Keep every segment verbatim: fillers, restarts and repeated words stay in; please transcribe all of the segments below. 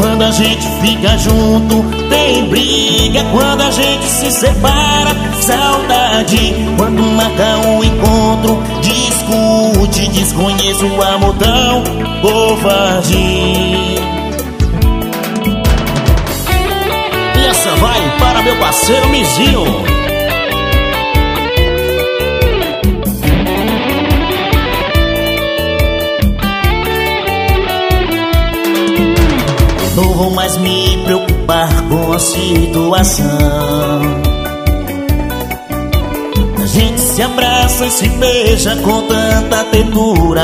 Quando a gente fica junto, tem briga. Quando a gente se separa, saudade. Quando marca um encontro, discute. Desconheço o amor tão covarde. E essa vai para meu parceiro Mizinho. Não vou mais me preocupar com a situação. A gente se abraça e se beija com tanta ternura,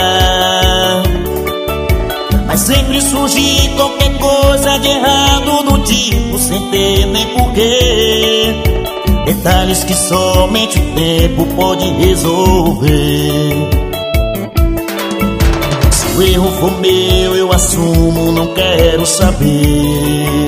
mas sempre surge qualquer coisa de errado no tipo, sem ter nem porquê. Detalhes que somente o tempo pode resolver. Se o erro for meu, eu assumo, não quero saber.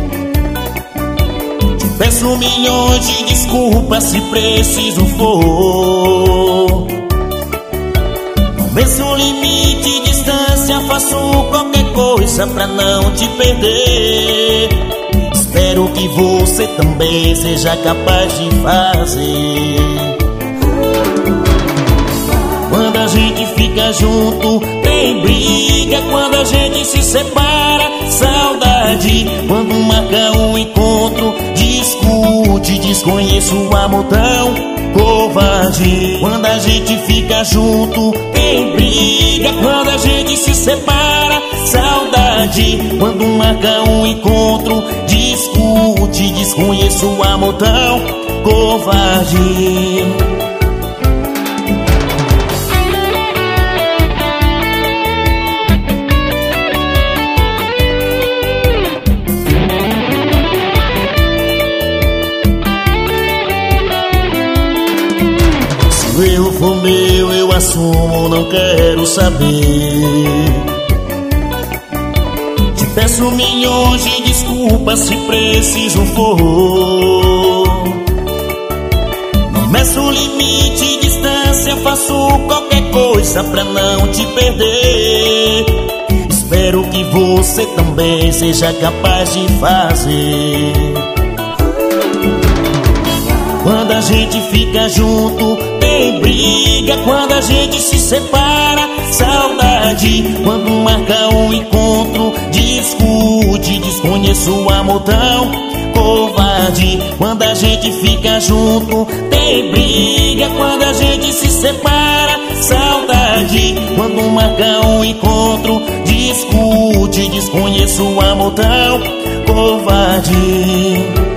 Te peço milhões de desculpas se preciso for. Não meço limite, distância, faço qualquer coisa pra não te perder. Espero que você também seja capaz de fazer. Quando a gente fica junto, tem briga. Quando a gente se separa, saudade. Quando marca um encontro, discute. Desconheço o amor tão covarde. Quando a gente fica junto, tem briga. Quando a gente se separa, saudade. Quando marca um encontro, discute. Desconheço o amor tão covarde. Se o erro for meu, eu assumo, não quero saber. Te peço milhões de desculpas se preciso for. Não meço limite, distância, faço qualquer coisa pra não te perder. Espero que você também seja capaz de fazer. Quando a gente fica junto, tem briga. Quando a gente se separa, saudade. Quando marca um encontro, discute. Desconheço o amor tão covarde. Quando a gente fica junto, tem briga. Quando a gente se separa, saudade. Quando marca um encontro, discute. Desconheço o amor tão covarde.